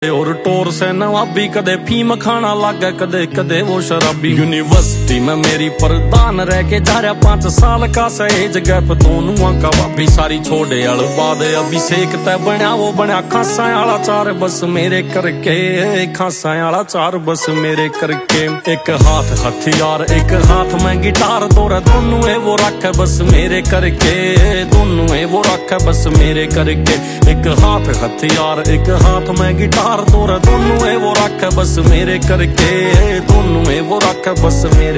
और टोर से नवाबी कदे फीम खाना लागे कदे कदे वो शराबी। यूनिवर्सिटी में मेरी प्रधान रह के जा रहा 5 साल का सहेज गैप दोनों का भाभी सारी छोड़े अल बाद अभिषेक तय बनया वो बनया खासा आला 4 बस मेरे करके खासा आला 4 बस मेरे करके। एक हाथ हथियार एक हाथ में गिटार तोरा दोनों है वो रखे बस मेरे करके दोनों है वो रखे बस मेरे करके। एक हाथ हथियार एक हाथ में गिटार तोरा दोनों है वो रखे बस मेरे करके दोनों है वो रखे बस मेरे